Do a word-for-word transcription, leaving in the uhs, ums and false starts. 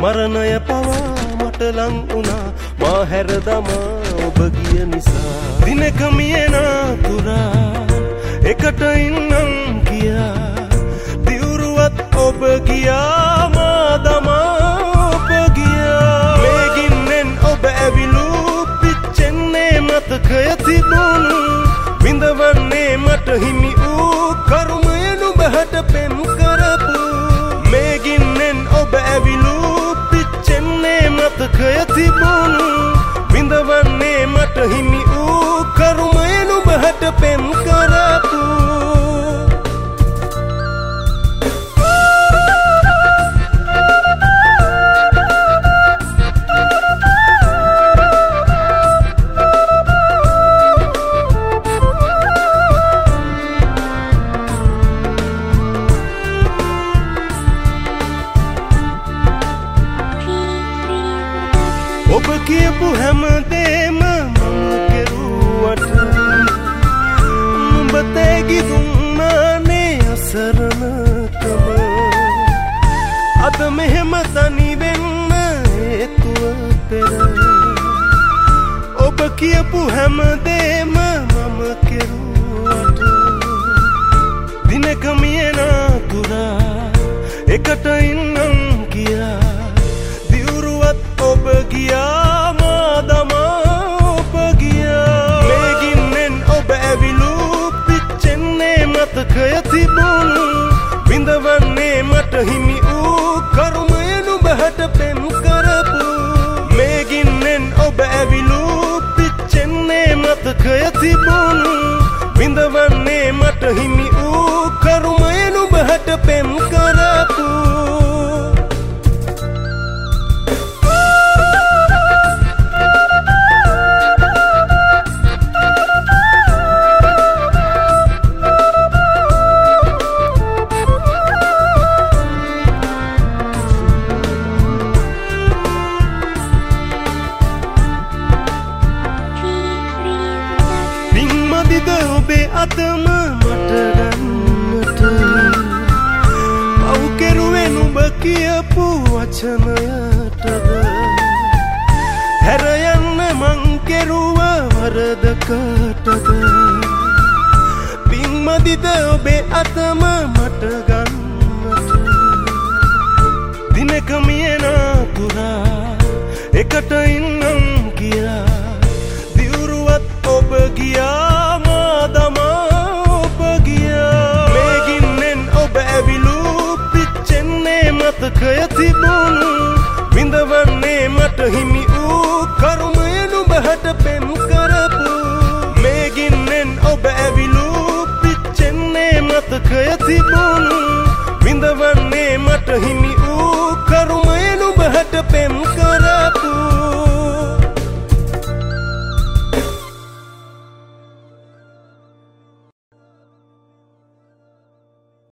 මරණය පවා මට ලං වුණා මා හැර දමා ඔබ ගිය නිසා දිනක මියෙන තුරා එකට ඉන්නම් කියා දිවුරුවත් ඔබ ගියා මා දමා ඔබ ගියා මේ ගින්නෙන් ඔබ ඇවිලූ පිච්චෙන්නේ මතකය තිබුණු විඳවන්නේ මට හිමි වූ කරුමය නුඹට පෙම් කරපු මේ ගින්නෙන් ඔබ ඇවිලූ පිච්චෙන්නේ මතකය තිබුණු විඳවන්නේ මට හිමි වූ කරුමය නුඹට පෙම් කරපු ඔබ කියපු හැමදේම මම කෙරුවට නුඹ තේගි දුන්නානේ අසරණකම අද මෙහෙම තනි වෙන්න හේතුව පෙර ඔබ කියපු හැමදේම මම කෙරුවට දිනක මියෙන තුරා එකට ඉන්නම් කියා ඔබ ගියා මා දමා ඔබ ගියා මේ ගින්නෙන් ඔබ ඇවිලූ පිච්චෙන්නේ මතකය තිබුණු විඳවන්නේ මට හිමි වූ කරුමය නුඹට පෙම් කරපු මේ ගින්නෙන් ඔබ ඇවිලූ පිච්චෙන්නේ මතකය තිබුණු විඳවන්නේ මට හිමි වූ කරුමය නුඹට පෙම් කරපු ඔබේ අතම මට ගන්නට පව් කෙරුවේ නුඹ කියපු වචනයටද හැර යන්න මං කෙරුව වරදකටද පින්මදිද ඔබේ අතම මට ගන්නට දිනක මියෙන තුරා එකට ඉන්නම් කියා දිවුරුවත් ඔබ ගියා දමා ඔබ ගියා මේ ගින්නෙන් ඔබ ඇවිලූ පිච්චෙන්නේ මතකය තිබුණු විඳවන්නේ මට හිමි වූ කරුමය නුඹට පෙම් කරපු මේ ගින්නෙන් ඔබ ඇවිලූ පිච්චෙන්නේ මතකය තිබුණු විඳවන්නේ මට හිමි